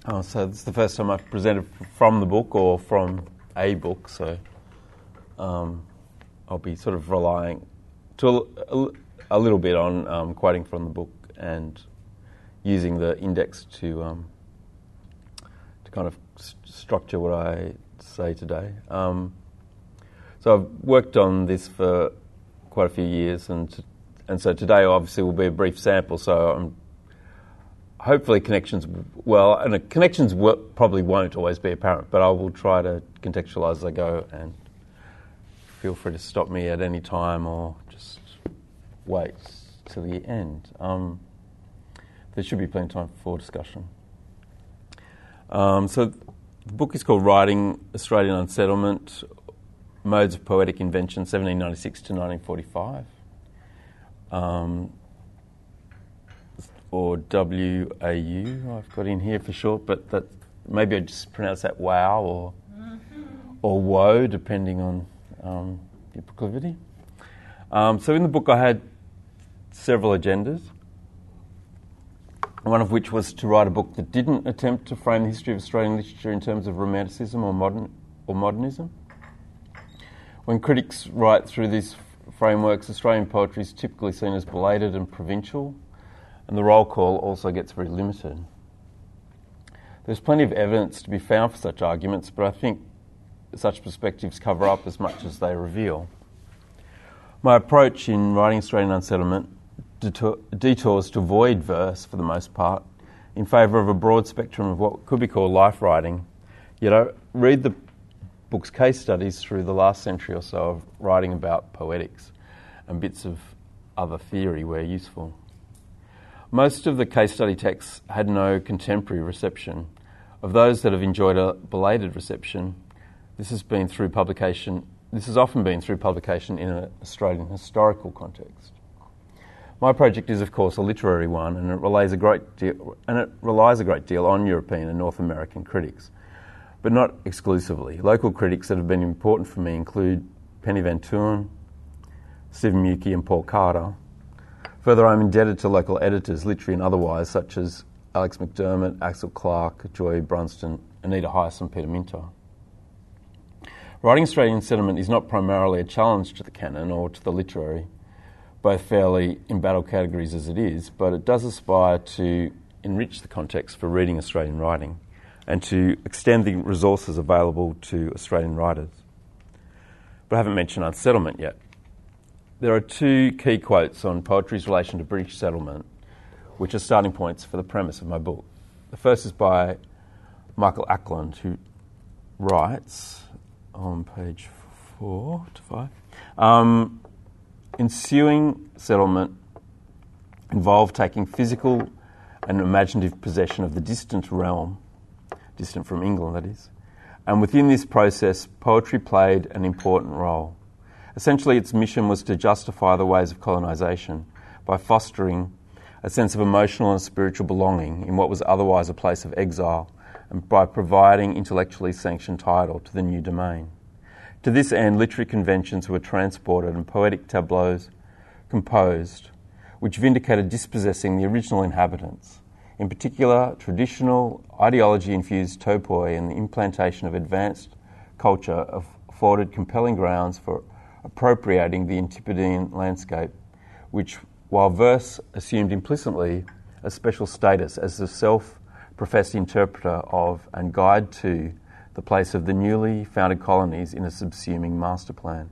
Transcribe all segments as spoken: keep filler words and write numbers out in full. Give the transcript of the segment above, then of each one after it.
Oh, so this is the first time I've presented from the book or from a book, so um, I'll be sort of relying to a, a little bit on um, quoting from the book and using the index to um, to kind of st- structure what I say today. Um, so I've worked on this for quite a few years, and t- and so today obviously will be a brief sample. So I'm hopefully connections, well, and uh, connections w- probably won't always be apparent, but I will try to contextualise as I go, and feel free to stop me at any time or just wait to the end. Um, there should be plenty of time for discussion. Um, so the book is called Writing Australian Unsettlement, Modes of Poetic Invention, seventeen ninety-six to nineteen forty-five. Um, or W A U, I've got in here for short, but that maybe I just pronounce that wow or or woe, depending on um, your proclivity. Um, so in the book I had several agendas, one of which was to write a book that didn't attempt to frame the history of Australian literature in terms of Romanticism or modern or modernism. When critics write through these frameworks, Australian poetry is typically seen as belated and provincial, and the roll call also gets very limited. There's plenty of evidence to be found for such arguments, but I think such perspectives cover up as much as they reveal. My approach in writing Australian Unsettlement detour- detours to avoid verse for the most part, in favour of a broad spectrum of what could be called life writing. Yet I read the book's case studies through the last century or so of writing about poetics, and bits of other theory where useful. Most of the case study texts had no contemporary reception. Of those that have enjoyed a belated reception, this has been through publication. This has often been through publication in an Australian historical context. My project is, of course, a literary one, and it relies a great deal, and it relies a great deal on European and North American critics, but not exclusively. Local critics that have been important for me include Penny Van Tuin, Stephen Mukey, and Paul Carter. Further, I'm indebted to local editors, literary and otherwise, such as Alex McDermott, Axel Clark, Joy Brunston, Anita Heiss, and Peter Minter. Writing Australian Unsettlement is not primarily a challenge to the canon or to the literary, both fairly embattled categories as it is, but it does aspire to enrich the context for reading Australian writing and to extend the resources available to Australian writers. But I haven't mentioned unsettlement yet. There are two key quotes on poetry's relation to British settlement, which are starting points for the premise of my book. The first is by Michael Ackland, who writes on page four to five, um, ensuing settlement involved taking physical and imaginative possession of the distant realm, distant from England that is, and within this process poetry played an important role. Essentially, its mission was to justify the ways of colonisation by fostering a sense of emotional and spiritual belonging in what was otherwise a place of exile, and by providing intellectually sanctioned title to the new domain. To this end, literary conventions were transported and poetic tableaus composed, which vindicated dispossessing the original inhabitants. In particular, traditional, ideology-infused topoi and the implantation of advanced culture afforded compelling grounds for appropriating the Antipodean landscape, which, while verse assumed implicitly a special status as the self-professed interpreter of and guide to the place of the newly founded colonies in a subsuming master plan.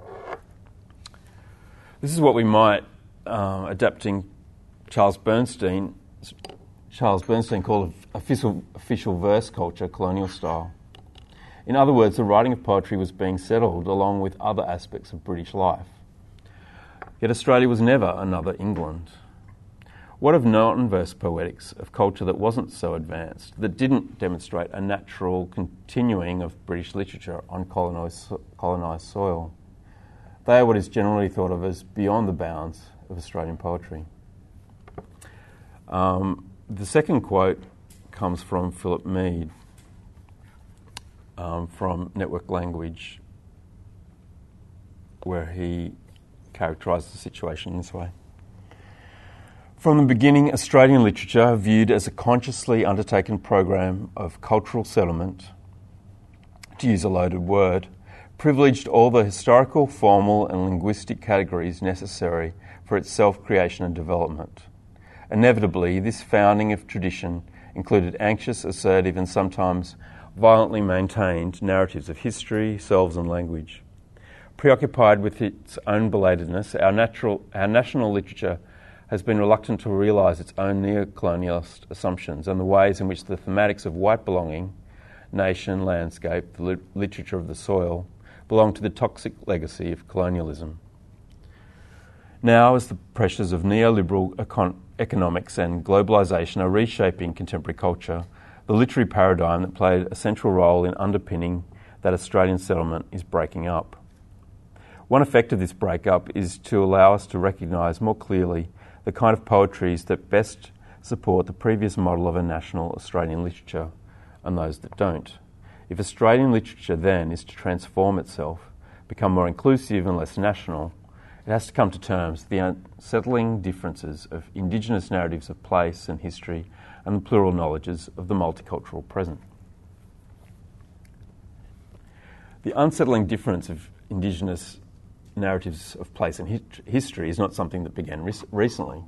This is what we might, uh, adapting Charles Bernstein, Charles Bernstein called official, official verse culture, colonial style. In other words, the writing of poetry was being settled along with other aspects of British life. Yet Australia was never another England. What of non-verse poetics, of culture that wasn't so advanced, that didn't demonstrate a natural continuing of British literature on colonised, colonised soil? They are what is generally thought of as beyond the bounds of Australian poetry. Um, the second quote comes from Philip Mead, um, from Network Language, where he characterised the situation in this way. From the beginning, Australian literature, viewed as a consciously undertaken program of cultural settlement, to use a loaded word, privileged all the historical, formal and linguistic categories necessary for its self-creation and development. Inevitably, this founding of tradition included anxious, assertive and sometimes violently maintained narratives of history, selves and language. Preoccupied with its own belatedness, our, natural, our national literature has been reluctant to realise its own neo-colonialist assumptions and the ways in which the thematics of white belonging, nation, landscape, the li- literature of the soil, belong to the toxic legacy of colonialism. Now, as the pressures of neoliberal econ- economics and globalisation are reshaping contemporary culture, the literary paradigm that played a central role in underpinning that Australian settlement is breaking up. One effect of this breakup is to allow us to recognise more clearly the kind of poetries that best support the previous model of a national Australian literature and those that don't. If Australian literature then is to transform itself, become more inclusive and less national, it has to come to terms with the unsettling differences of Indigenous narratives of place and history and the plural knowledges of the multicultural present. The unsettling difference of Indigenous narratives of place and hit- history is not something that began re- recently.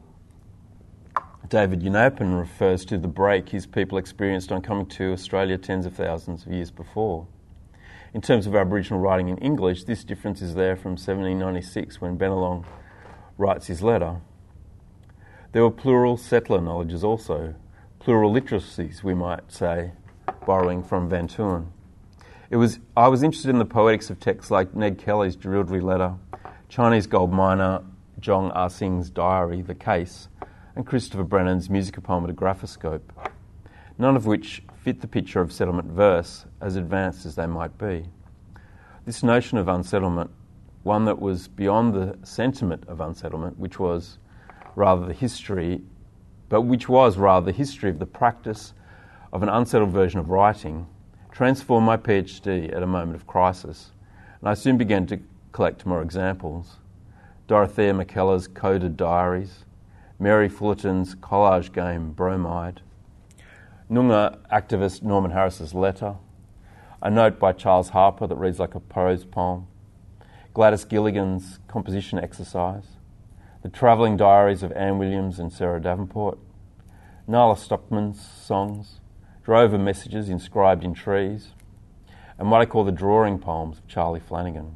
David Yunupin refers to the break his people experienced on coming to Australia tens of thousands of years before. In terms of Aboriginal writing in English, this difference is there from seventeen ninety-six when Bennelong writes his letter. There were plural settler knowledges also, plural literacies, we might say, borrowing from Van Turen. It was, I was interested in the poetics of texts like Ned Kelly's Jerilderie Letter, Chinese gold miner Zhong Ah Sing's diary, The Case, and Christopher Brennan's Musicopoemeter Graphoscope, none of which fit the picture of settlement verse, as advanced as they might be. This notion of unsettlement, one that was beyond the sentiment of unsettlement, which was rather the history, but which was rather the history of the practice of an unsettled version of writing, transformed my PhD at a moment of crisis, and I soon began to collect more examples. Dorothea McKellar's Coded Diaries, Mary Fullerton's collage game Bromide, Noongar activist Norman Harris's Letter, a note by Charles Harper that reads like a prose poem, Gladys Gilligan's composition exercise, the travelling diaries of Anne Williams and Sarah Davenport, Nala Stockman's songs, drover messages inscribed in trees, and what I call the drawing poems of Charlie Flanagan.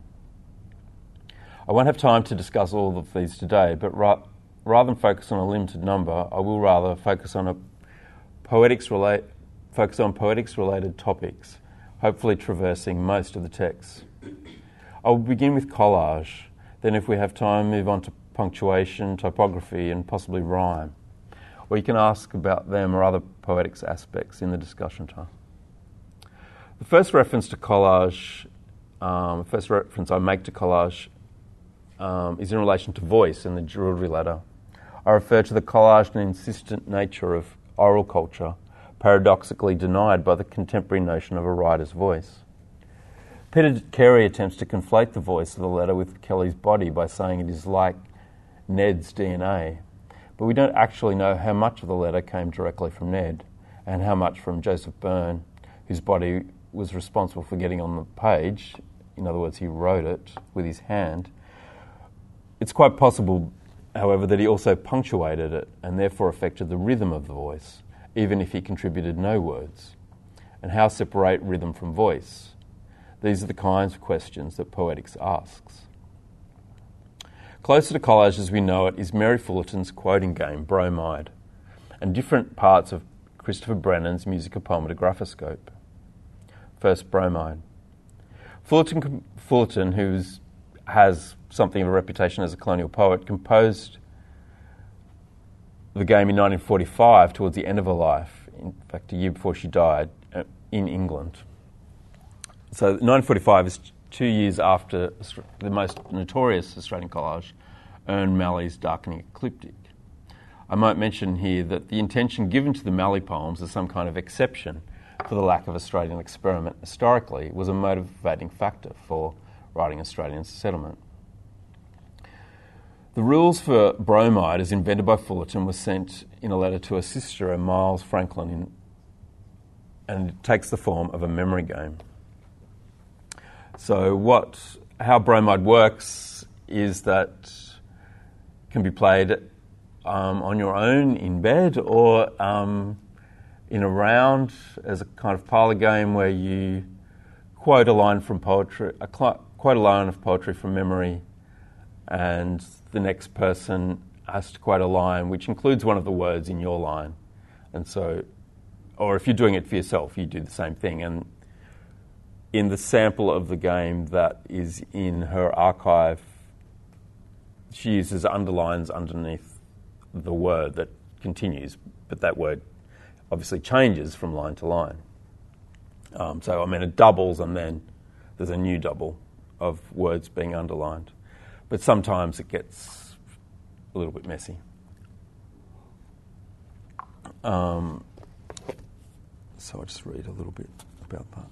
I won't have time to discuss all of these today, but ra- rather than focus on a limited number, I will rather focus on a poetics relate focus on poetics-related topics, hopefully traversing most of the texts. I will begin with collage, then if we have time, move on to punctuation, typography, and possibly rhyme. Or you can ask about them or other poetics aspects in the discussion time. The first reference to collage, um, the first reference I make to collage um, is in relation to voice in the Jerilderie Letter. I refer to the collage and insistent nature of oral culture, paradoxically denied by the contemporary notion of a writer's voice. Peter Carey attempts to conflate the voice of the letter with Kelly's body by saying it is like Ned's D N A, but we don't actually know how much of the letter came directly from Ned and how much from Joseph Byrne, whose body was responsible for getting on the page. In other words, he wrote it with his hand. It's quite possible, however, that he also punctuated it and therefore affected the rhythm of the voice, even if he contributed no words. And how separate rhythm from voice? These are the kinds of questions that poetics asks. Closer to collage as we know it is Mary Fullerton's quoting game, Bromide, and different parts of Christopher Brennan's Musicopoemeter Graphoscope. First, Bromide. Fullerton, Fullerton who has something of a reputation as a colonial poet, composed the game in nineteen forty-five, towards the end of her life, in fact a year before she died, in England. So nineteen forty-five is two years after the most notorious Australian collage, Ern Malley's Darkening Ecliptic. I might mention here that the intention given to the Malley poems as some kind of exception for the lack of Australian experiment historically was a motivating factor for writing Australian settlement. The rules for bromide, as invented by Fullerton, were sent in a letter to a sister, Miles Franklin, in, and it takes the form of a memory game. So what, how bromide works is that it can be played um, on your own in bed or um, in a round as a kind of parlour game where you quote a line from poetry, a cl- quote a line of poetry from memory, and the next person has to quote a line which includes one of the words in your line. And so, or if you're doing it for yourself, you do the same thing. And in the sample of the game that is in her archive, she uses underlines underneath the word that continues, but that word obviously changes from line to line. Um, so, I mean, it doubles and then there's a new double of words being underlined. But sometimes it gets a little bit messy. Um, so I'll just read a little bit about that.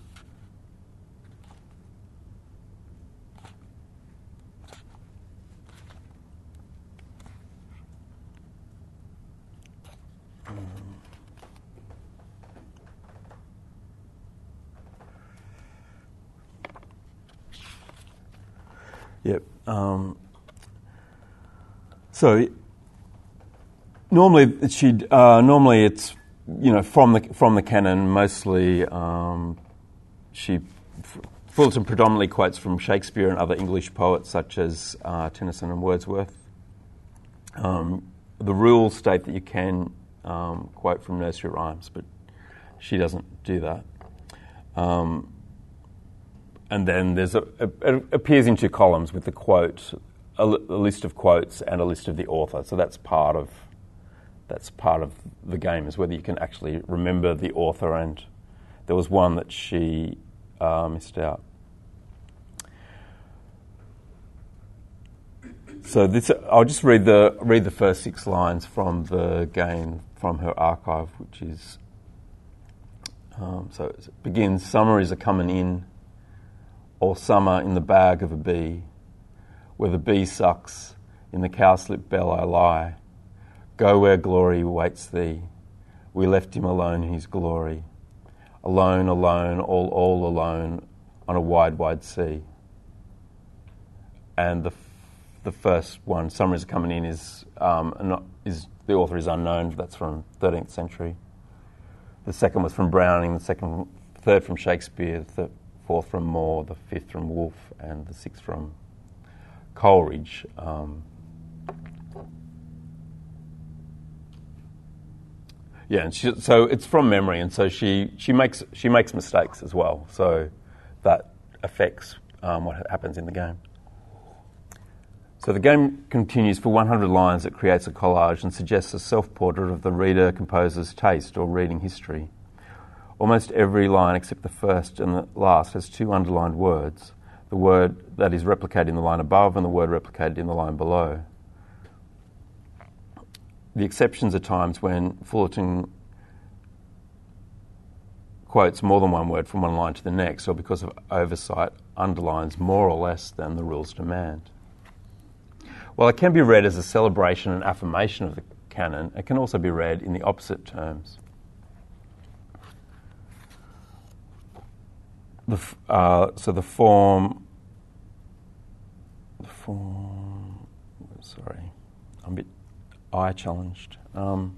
Yep. Um, so normally she uh, normally it's you know from the from the canon mostly um, she Fullerton predominantly quotes from Shakespeare and other English poets such as uh, Tennyson and Wordsworth. Um, the rules state that you can um, quote from nursery rhymes, but she doesn't do that. Um, And then there's a, a, it appears in two columns with the quote, a, a list of quotes and a list of the author. So that's part of that's part of the game, is whether you can actually remember the author. And there was one that she uh, missed out. So this, I'll just read the read the first six lines from the game from her archive, which is um, so it begins. Summer is a coming in. All summer in the bag of a bee, where the bee sucks, in the cowslip bell I lie. Go where glory waits thee. We left him alone in his glory. Alone, alone, all, all alone, on a wide, wide sea. And the the first one, Summer is coming in, is um, not, is the author is unknown. That's from thirteenth century. The second was from Browning. The second, third from Shakespeare. The fourth from Moore, the fifth from Woolfe, and the sixth from Coleridge. Um, yeah, and she, so it's from memory, and so she, she makes she makes mistakes as well. So that affects um, what happens in the game. So the game continues for one hundred lines. It creates a collage and suggests a self-portrait of the reader-composer's taste or reading history. Almost every line except the first and the last has two underlined words, the word that is replicated in the line above and the word replicated in the line below. The exceptions are times when Fullerton quotes more than one word from one line to the next, or because of oversight underlines more or less than the rules demand. While it can be read as a celebration and affirmation of the canon, it can also be read in the opposite terms. The, uh, so the form, the form, sorry, I'm a bit eye challenged. Um,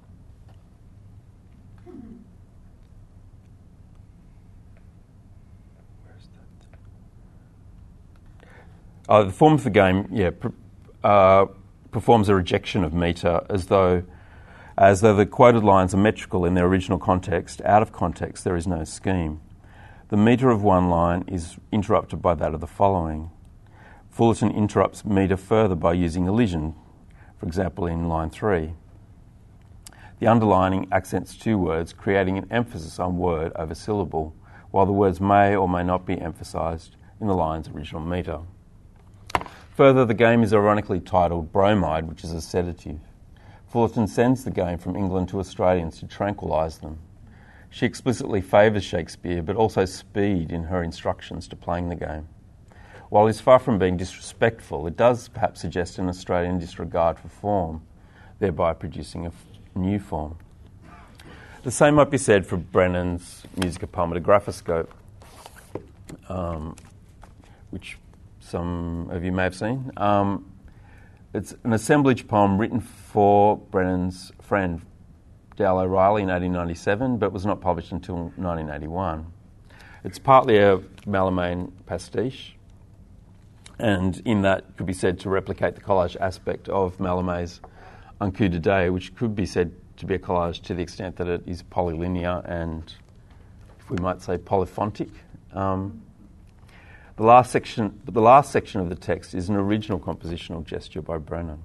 where is that? Uh, the form of the game, yeah, pr- uh, performs a rejection of metre as though, as though the quoted lines are metrical in their original context. Out of context, there is no scheme. The metre of one line is interrupted by that of the following. Fullerton interrupts metre further by using elision, for example in line three. The underlining accents two words, creating an emphasis on word over syllable, while the words may or may not be emphasised in the line's original metre. Further, the game is ironically titled Bromide, which is a sedative. Fullerton sends the game from England to Australians to tranquillise them. She explicitly favours Shakespeare, but also speed in her instructions to playing the game. while it's far from being disrespectful, it does perhaps suggest an Australian disregard for form, thereby producing a f- new form. The same might be said for Brennan's Musica Palma de Graphoscope, um, which some of you may have seen. Um, it's an assemblage poem written for Brennan's friend Dal O'Reilly in eighteen ninety-seven, but was not published until nineteen eighty-one. It's partly a Mallarmé pastiche, and in that could be said to replicate the collage aspect of Mallarmé's Un coup de dé, which could be said to be a collage to the extent that it is polylinear and, if we might say, polyphonic. Um, the last section, but the last section of the text is an original compositional gesture by Brennan.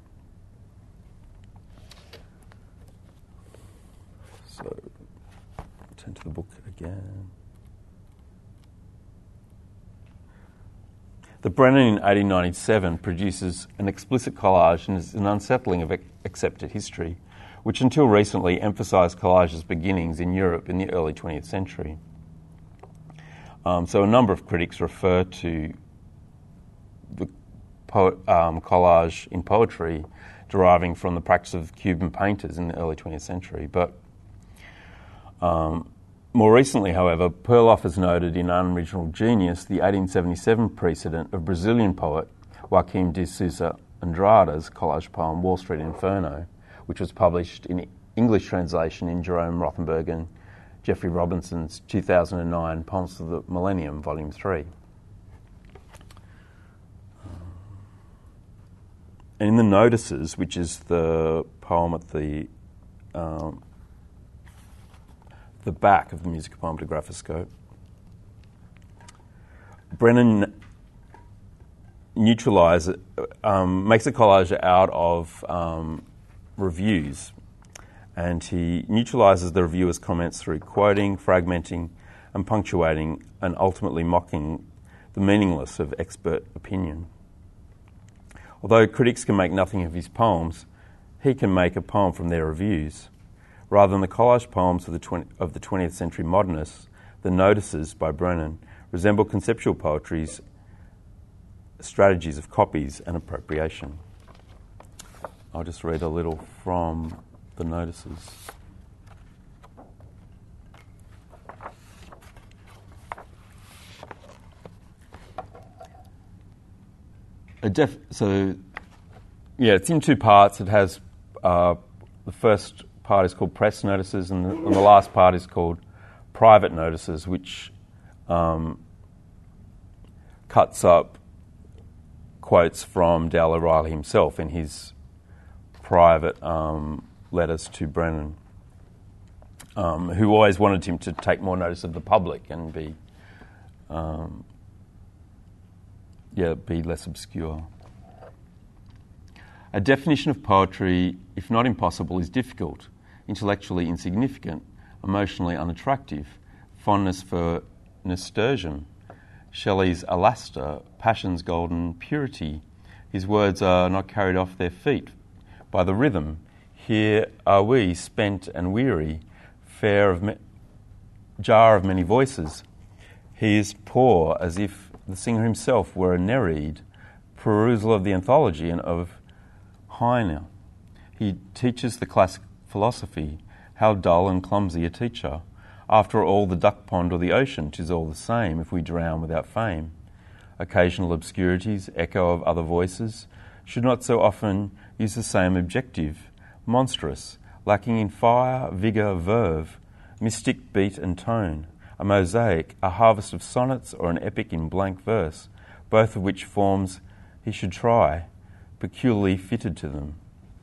So, turn to the book again. The Brennan in eighteen ninety-seven produces an explicit collage and is an unsettling of accepted history, which until recently emphasised collage's beginnings in Europe in the early twentieth century. Um, so a number of critics refer to the po- um, collage in poetry deriving from the practice of Cuban painters in the early twentieth century. But um, more recently, however, Perloff has noted in Unoriginal Genius the eighteen seventy-seven precedent of Brazilian poet Joaquim de Sousa Andrade's collage poem Wall Street Inferno, which was published in English translation in Jerome Rothenberg and Jeffrey Robinson's two thousand nine Poems of the Millennium, Volume three. And in the Notices, which is the poem at the um, the back of the Musica Palma de Graphoscope, Brennan neutralises, um, makes a collage out of um, reviews, and he neutralises the reviewer's comments through quoting, fragmenting, and punctuating, and ultimately mocking the meaningless of expert opinion. Although critics can make nothing of his poems, he can make a poem from their reviews. Rather than the collage poems of the, twenty, of the twentieth century modernists, the Notices by Brennan resemble conceptual poetry's strategies of copies and appropriation. I'll just read a little from the Notices. A def- so, yeah, it's in two parts. It has uh, the first part is called Press Notices, and the, and the last part is called Private Notices, which um, cuts up quotes from Dal O'Reilly himself in his private um, letters to Brennan, um, who always wanted him to take more notice of the public and be, um, yeah, be less obscure. A definition of poetry, if not impossible, is difficult, intellectually insignificant, emotionally unattractive, fondness for nasturtium, Shelley's Alastor, passion's golden purity. His words are not carried off their feet by the rhythm. Here are we, spent and weary, fair of me- jar of many voices. He is poor, as if the singer himself were a Nereid, perusal of the anthology and of Heine. He teaches the classic philosophy. How dull and clumsy a teacher. After all, the duck pond or the ocean, 'tis all the same if we drown without fame. Occasional obscurities, echo of other voices, should not so often use the same objective. Monstrous, lacking in fire, vigour, verve, mystic beat and tone. A mosaic, a harvest of sonnets, or an epic in blank verse, both of which forms he should try, peculiarly fitted to them.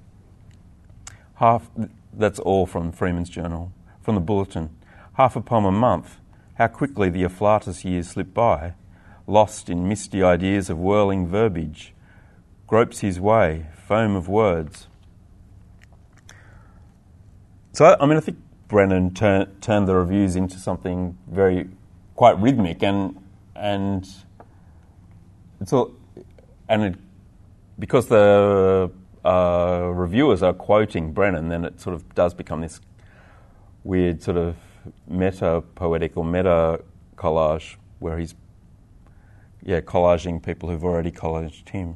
Half, that's all from Freeman's Journal. From the Bulletin, half a poem a month, how quickly the afflatus years slip by, lost in misty ideas of whirling verbiage, gropes his way, foam of words. So, I mean, I think Brennan tur- turned the reviews into something very, quite rhythmic, and and it's all, and it, because the uh, reviewers are quoting Brennan, then it sort of does become this weird sort of meta-poetic or meta-collage where he's yeah, collaging people who've already collaged him.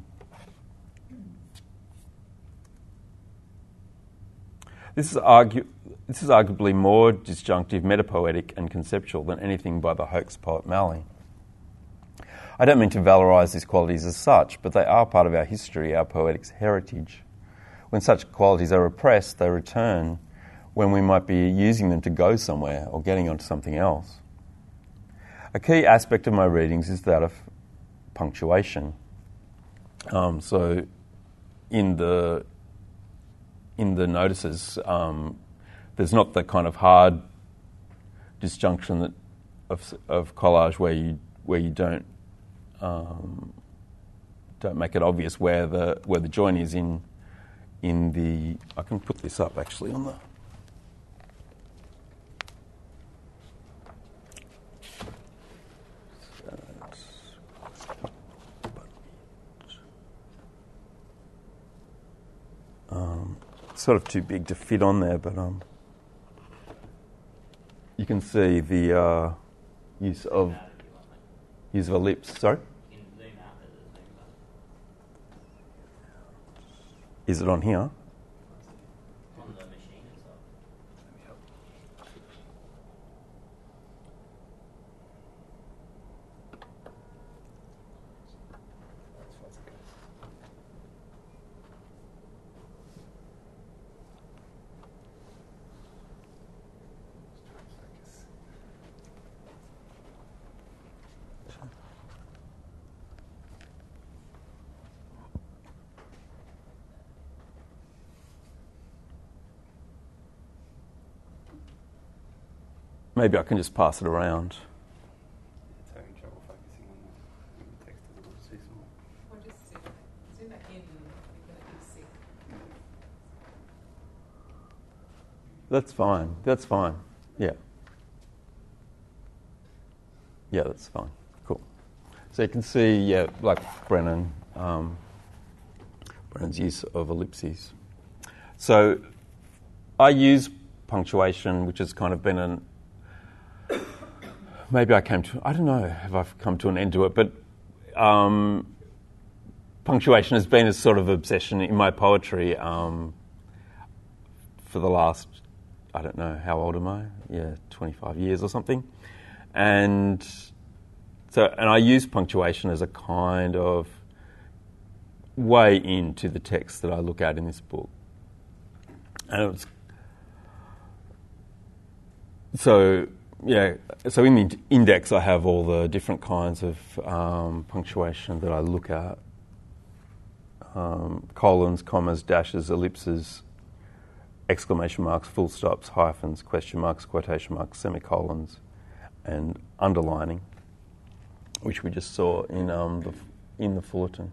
This is, argu- this is arguably more disjunctive, metapoetic and conceptual than anything by the hoax poet Malley. I don't mean to valorise these qualities as such, but they are part of our history, our poetic's heritage. When such qualities are repressed, they return when we might be using them to go somewhere or getting onto something else. A key aspect of my readings is that of punctuation. Um, so in the in the notices, um, there's not the kind of hard disjunction that of, of collage where you where you don't um, don't make it obvious where the where the join is in in the. I can put this up actually on the. Um, sort of too big to fit on there, but um, you can see the uh, use of use of ellipse. Sorry, is it on here? On the machine itself. Maybe I can just pass it around. It's having trouble focusing on the, on the text a little too small. Or just zoom it. Zoom that in and you're going to see. That's fine. That's fine. Yeah. Yeah, that's fine. Cool. So you can see, yeah, like Brennan, um, Brennan's use of ellipses. So I use punctuation, which has kind of been an maybe I came to, I don't know if I've come to an end to it, but um, punctuation has been a sort of obsession in my poetry um, for the last, I don't know, how old am I? Yeah, twenty-five years or something. And so, and I use punctuation as a kind of way into the text that I look at in this book. And it was, so, yeah, so in the index I have all the different kinds of um, punctuation that I look at. Um, colons, commas, dashes, ellipses, exclamation marks, full stops, hyphens, question marks, quotation marks, semicolons, and underlining, which we just saw in um, the in the Fullerton.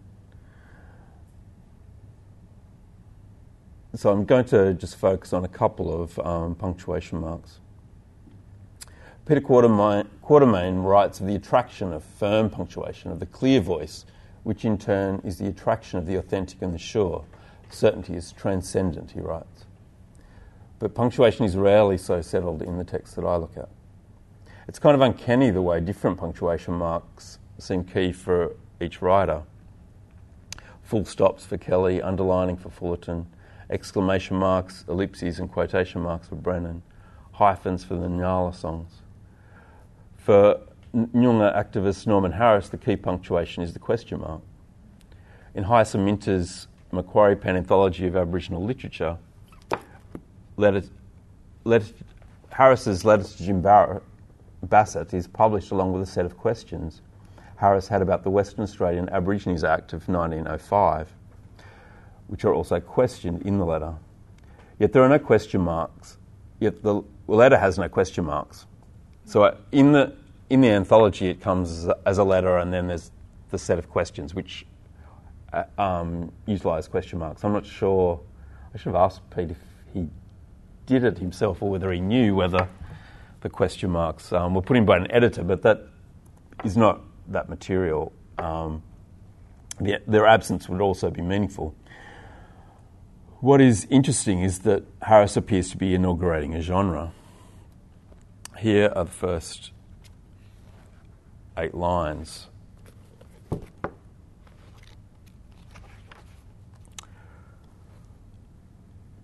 So I'm going to just focus on a couple of um, punctuation marks. Peter Quatermain, Quatermain writes of the attraction of firm punctuation, of the clear voice, which in turn is the attraction of the authentic and the sure. Certainty is transcendent, he writes. But punctuation is rarely so settled in the text that I look at. It's kind of uncanny the way different punctuation marks seem key for each writer. Full stops for Kelly, underlining for Fullerton, exclamation marks, ellipses and quotation marks for Brennan, hyphens for the Nyala songs. For Nyunga activist Norman Harris, the key punctuation is the question mark. In Hyacin Minter's Macquarie Pen Anthology of Aboriginal Literature, letter, letter, Harris's letter to Jim Barrett, Bassett is published along with a set of questions Harris had about the Western Australian Aborigines Act of nineteen oh five, which are also questioned in the letter. Yet there are no question marks. Yet the letter has no question marks. So in the in the anthology, it comes as a, as a letter, and then there's the set of questions which uh, um, utilise question marks. I'm not sure. I should have asked Pete if he did it himself or whether he knew whether the question marks um, were put in by an editor, but that is not that material. Um, the, their absence would also be meaningful. What is interesting is that Harris appears to be inaugurating a genre. Here are the first eight lines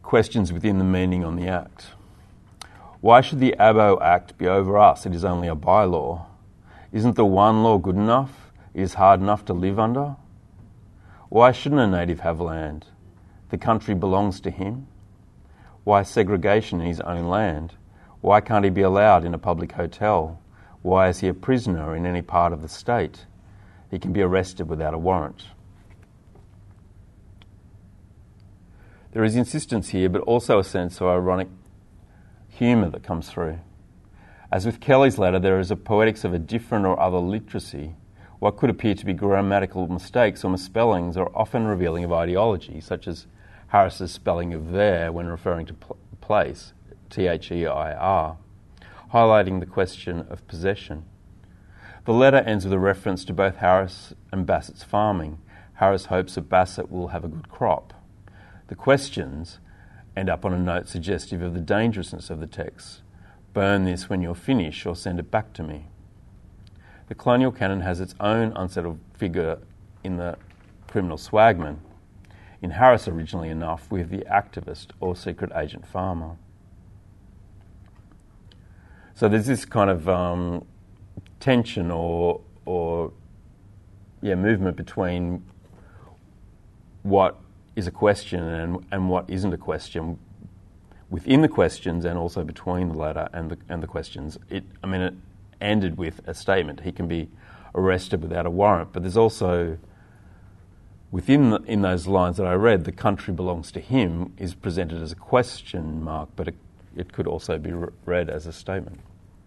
questions within the meaning on the Act. Why should the Abo Act be over us? It is only a bylaw. Isn't the one law good enough? It is hard enough to live under? Why shouldn't a native have land? The country belongs to him. Why segregation in his own land? Why can't he be allowed in a public hotel? Why is he a prisoner in any part of the state? He can be arrested without a warrant. There is insistence here, but also a sense of ironic humour that comes through. As with Kelly's letter, there is a poetics of a different or other literacy. What could appear to be grammatical mistakes or misspellings are often revealing of ideology, such as Harris's spelling of there when referring to pl- place, T H E I R, highlighting the question of possession. The letter ends with a reference to both Harris and Bassett's farming. Harris hopes that Bassett will have a good crop. The questions end up on a note suggestive of the dangerousness of the text. Burn this when you're finished or send it back to me. The colonial canon has its own unsettled figure in the criminal swagman. In Harris, originally enough, with the activist or secret agent farmer. So there's this kind of um, tension or, or yeah, movement between what is a question and, and what isn't a question within the questions and also between the letter and the and the questions. It, I mean, it ended with a statement. He can be arrested without a warrant, but there's also within the, in those lines that I read, the country belongs to him is presented as a question mark, but it, it could also be re- read as a statement.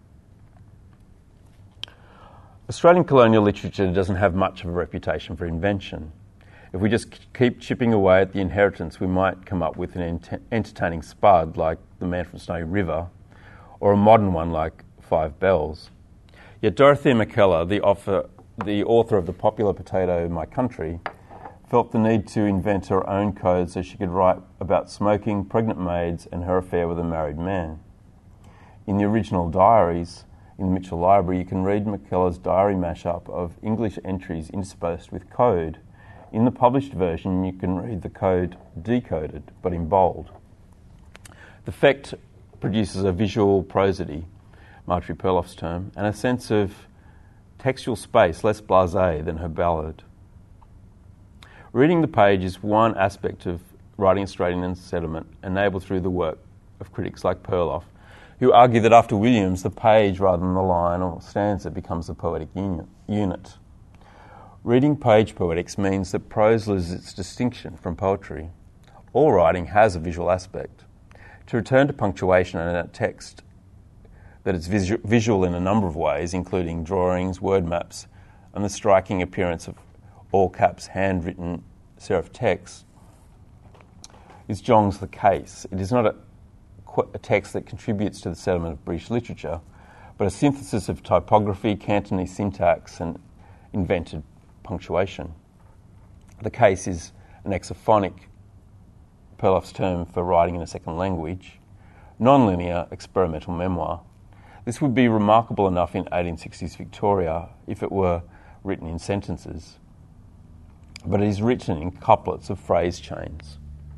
Australian colonial literature doesn't have much of a reputation for invention. If we just keep chipping away at the inheritance, we might come up with an ent- entertaining spud like The Man from Snowy River, or a modern one like Five Bells. Yet Dorothea Mackellar, the, author, the author of the popular potato My Country, felt the need to invent her own code so she could write about smoking, pregnant maids, and her affair with a married man. In the original diaries in the Mitchell Library, you can read Mackellar's diary mashup of English entries interspersed with code. In the published version, you can read the code decoded, but in bold. The effect produces a visual prosody, Marjorie Perloff's term, and a sense of textual space less blasé than her ballad. Reading the page is one aspect of writing Australian settlement, enabled through the work of critics like Perloff, who argue that after Williams, the page rather than the line or stanza becomes the poetic unit. Reading page poetics means that prose loses its distinction from poetry. All writing has a visual aspect. To return to punctuation and a text that is visu- visual in a number of ways, including drawings, word maps, and the striking appearance of all caps handwritten serif text, is Jong's the case. It is not a, a text that contributes to the settlement of British literature, but a synthesis of typography, Cantonese syntax, and invented punctuation. The case is an exophonic, Perloff's term for writing in a second language, non-linear experimental memoir. This would be remarkable enough in eighteen sixties Victoria if it were written in sentences, but it is written in couplets of phrase chains.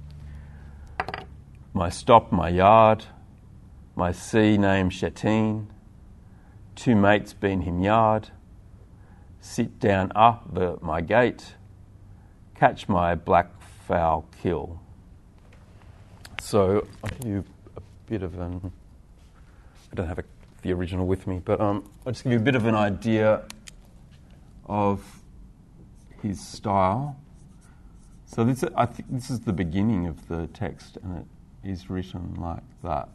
My stop, my yard, my sea name Shetteen, two mates been him yard, sit down up the, my gate, catch my black fowl kill. So I'll give you a bit of an, I don't have a, the original with me, but um, I'll just give you a bit of an idea of his style. So this, I think this is the beginning of the text, and it is written like that.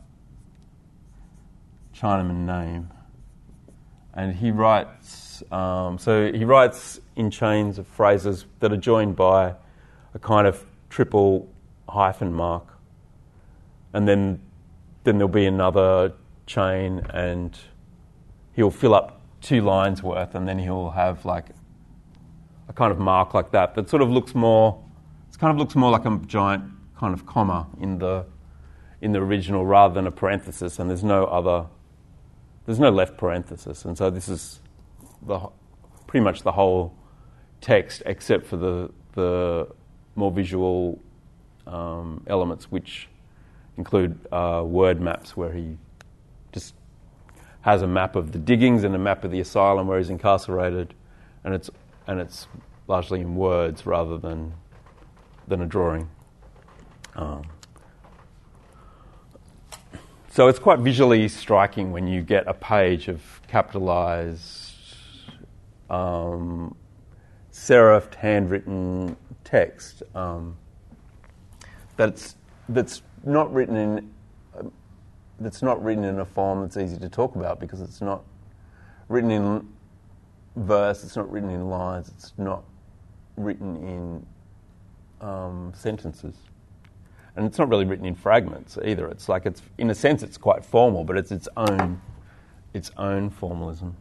Chinaman name. And he writes, um, so he writes in chains of phrases that are joined by a kind of triple hyphen mark. And then then there'll be another chain and he'll fill up two lines worth, and then he'll have like a kind of mark like that that sort of looks more, it kind of looks more like a giant kind of comma in the in the original rather than a parenthesis, and there's no other, there's no left parenthesis, and so this is the pretty much the whole text except for the the more visual um, elements which include uh, word maps where he just has a map of the diggings and a map of the asylum where he's incarcerated, and it's and it's largely in words rather than than a drawing. Um, so it's quite visually striking when you get a page of capitalised, um, serifed, handwritten text um, that's that's not written in uh, that's not written in a form that's easy to talk about, because it's not written in verse, it's not written in lines, it's not written in um, sentences, and it's not really written in fragments either. It's like it's in a sense it's quite formal, but it's its own its own formalism.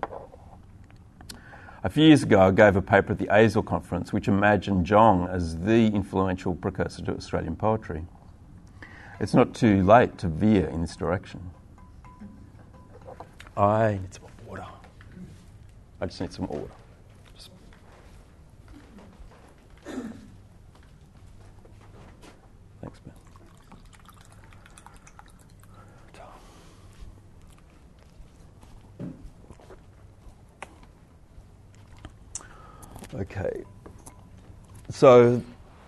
A few years ago, I gave a paper at the A S I L conference which imagined Zhong as the influential precursor to Australian poetry. It's not too late to veer in this direction. I need some water. I just need some water. Just Thanks, man. Okay. So,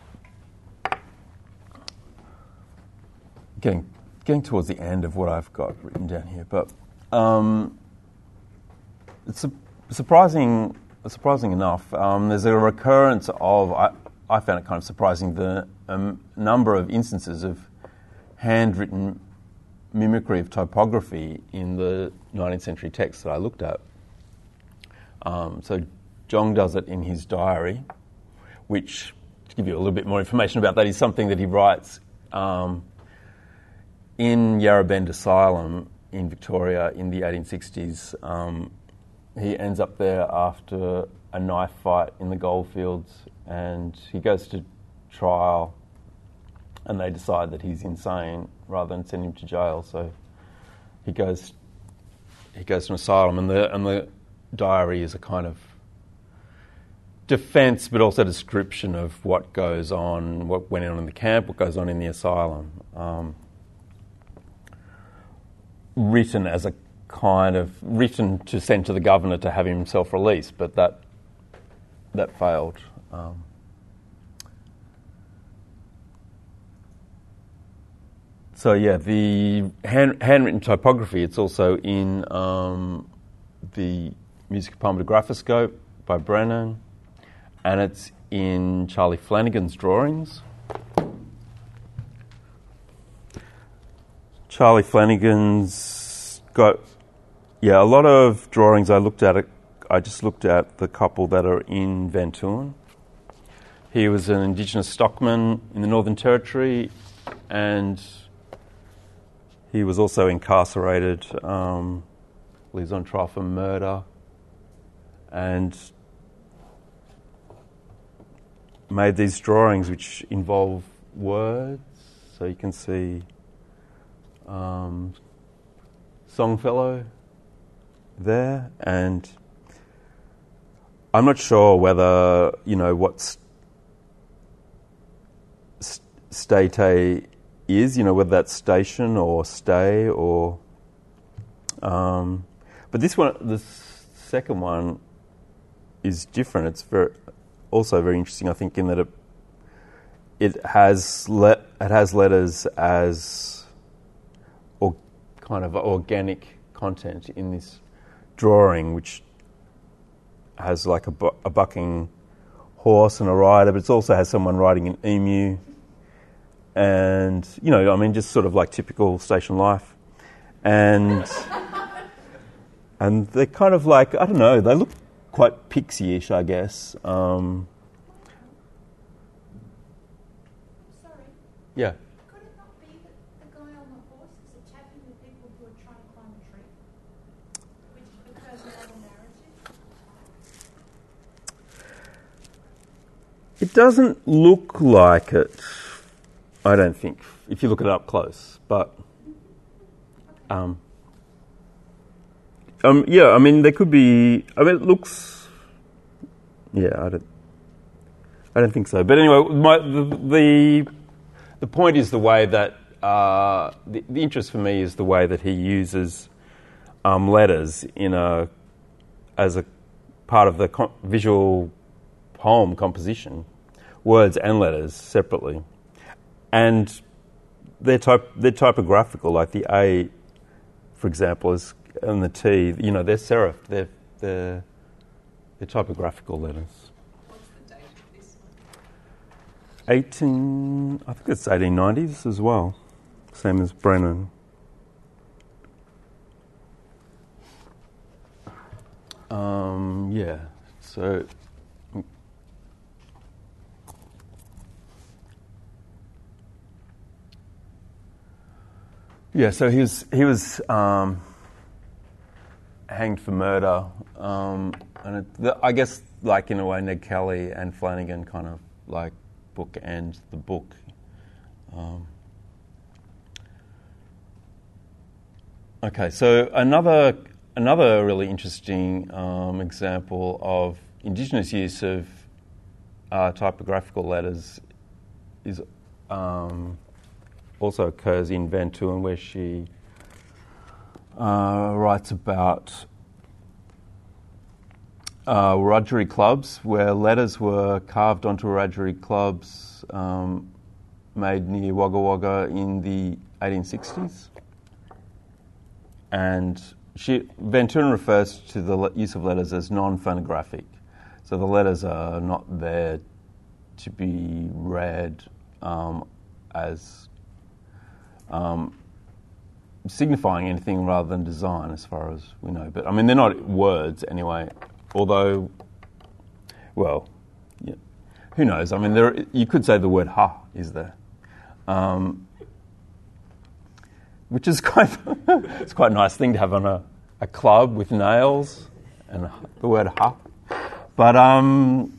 getting getting towards the end of what I've got written down here, but um, it's su- surprising. Surprising enough, um, there's a recurrence of. I, I found it kind of surprising the um, number of instances of handwritten mimicry of typography in the nineteenth century texts that I looked at. Um, so Zhong does it in his diary, which, to give you a little bit more information about that, is something that he writes um, in Yarra Bend Asylum in Victoria in the eighteen sixties. Um, he ends up there after a knife fight in the goldfields, and he goes to trial, and they decide that he's insane rather than send him to jail. So he goes he goes to an asylum, and the and the diary is a kind of defence, but also description of what goes on, what went on in the camp, what goes on in the asylum. Um, written as a kind of written to send to the governor to have himself released, but that that failed. Um, so yeah, the hand, handwritten typography. It's also in um, the Musica Palmatographoscope by Brennan, and it's in Charlie Flanagan's drawings. Charlie Flanagan's got, yeah, a lot of drawings I looked at. I just looked at the couple that are in Ventooan. He was an Indigenous stockman in the Northern Territory, and he was also incarcerated. Um, he was on trial for murder, and made these drawings which involve words. So you can see um, Songfellow there, and I'm not sure whether, you know, what st- state is, you know, whether that's station or stay or... Um, but this one, the second one is different. It's very, also very interesting, I think, in that it it has le- it has letters as or kind of organic content in this drawing, which has like a, bu- a bucking horse and a rider, but it also has someone riding an emu, and, you know, I mean, just sort of like typical station life, and and they're kind of like, I don't know, they look quite pixie-ish, I guess. Um, Sorry. yeah. Could it not be that the guy on the horse is attacking the people who are trying to climb a tree? Which occurs in other narratives? It doesn't look like it, I don't think, if you look it up close. But, um, um, yeah, I mean, there could be. I mean, it looks. Yeah, I don't. I don't think so. But anyway, my, the, the the point is the way that uh, the, the interest for me is the way that he uses um, letters in a as a part of the co- visual poem composition, words and letters separately, and they're type they're typographical. Like the A, for example, is and the T. You know, they're serif. They're they're they're typographical letters. What's the date of this one? Eighteen, I think it's eighteen nineties as well. Same as Brennan. Um, yeah. So. Yeah, so he was he was um, hanged for murder, um, and it, the, I guess, like in a way, Ned Kelly and Flanagan kind of like bookend the book. Um, okay, so another another really interesting um, example of Indigenous use of uh, typographical letters is. Um, also occurs in Van Tuin, where she uh, writes about uh, Wiradjuri clubs, where letters were carved onto Wiradjuri clubs um, made near Wagga Wagga in the eighteen sixties. And she, Van Tuin refers to the le- use of letters as non-phonographic. So the letters are not there to be read um, as Um, signifying anything rather than design, as far as we know. But I mean, they're not words anyway. Although, well, yeah, who knows? I mean, there you could say the word "ha" is there, um, which is quite it's quite a nice thing to have on a, a club with nails and the word "ha." But um.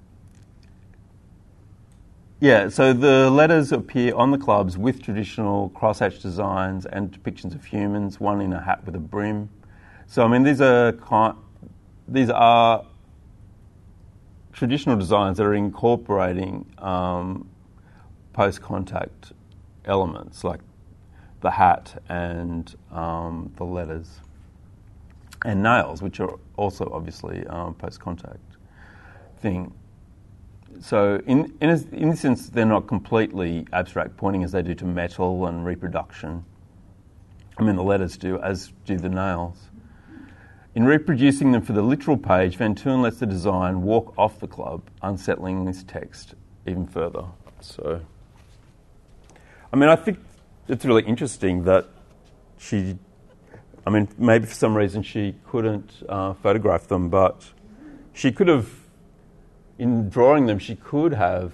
Yeah, so the letters appear on the clubs with traditional crosshatch designs and depictions of humans, one in a hat with a brim. So I mean, these are kind, these are traditional designs that are incorporating um, post-contact elements like the hat and um, the letters and nails, which are also obviously um, post-contact thing. So in in, a, in this sense, they're not completely abstract, pointing as they do to metal and reproduction. I mean, the letters do, as do the nails. In reproducing them for the literal page, Van Tuin lets the design walk off the club, unsettling this text even further. So, I mean, I think it's really interesting that she, I mean, maybe for some reason she couldn't uh, photograph them, but she could have, in drawing them, she could have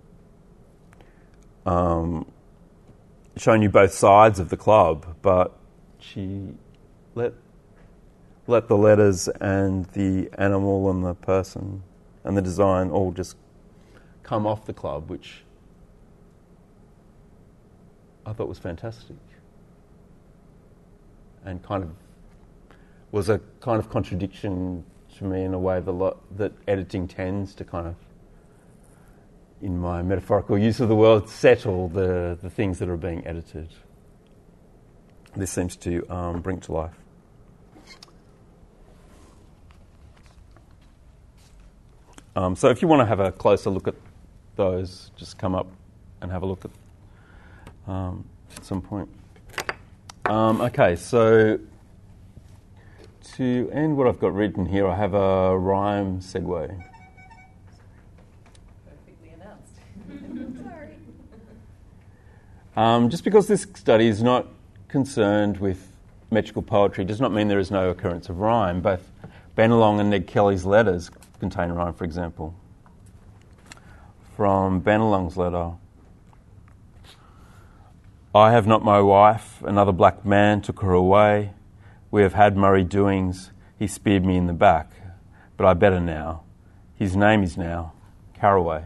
um, shown you both sides of the club, but she let let the letters and the animal and the person and the design all just come off the club, which I thought was fantastic and kind of was a kind of contradiction to me in a way the lo- that editing tends to kind of, in my metaphorical use of the word, settle the, the things that are being edited. This seems to um, bring to life. Um, so if you want to have a closer look at those, just come up and have a look at um, at some point. Um, okay, so to end what I've got written here, I have a rhyme segue. Perfectly announced. Sorry. Um, just because this study is not concerned with metrical poetry does not mean there is no occurrence of rhyme. Both Bennelong and Ned Kelly's letters contain rhyme, for example. From Bennelong's letter: I have not my wife, another black man took her away. We have had Murray doings, he speared me in the back, but I better now. His name is now Caraway.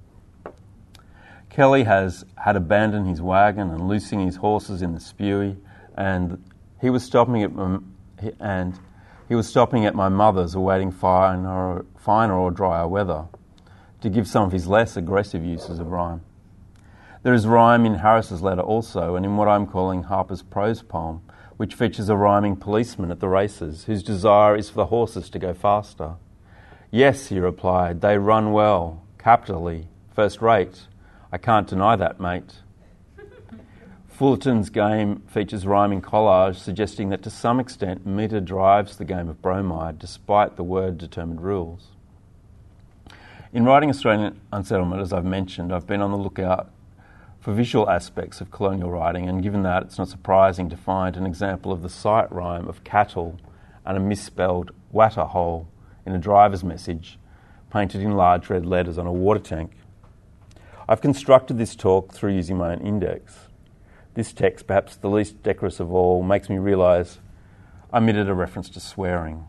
Kelly has had abandoned his wagon and loosing his horses in the spewy, and he was stopping at my, and he was stopping at my mother's, awaiting finer, finer or drier weather, to give some of his less aggressive uses of rhyme. There is rhyme in Harris's letter also, and in what I'm calling Harper's prose poem, which features a rhyming policeman at the races, whose desire is for the horses to go faster. Yes, he replied, they run well, capitally, first rate. I can't deny that, mate. Fullerton's game features rhyming collage, suggesting that to some extent metre drives the game of bromide, despite the word-determined rules. In writing Australian Unsettlement, as I've mentioned, I've been on the lookout for visual aspects of colonial writing, and given that, it's not surprising to find an example of the sight rhyme of cattle and a misspelled watter hole in a driver's message painted in large red letters on a water tank. I've constructed this talk through using my own index. This text, perhaps the least decorous of all, makes me realise I omitted a reference to swearing.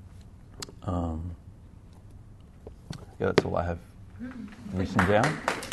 Um, yeah, that's all I have written down.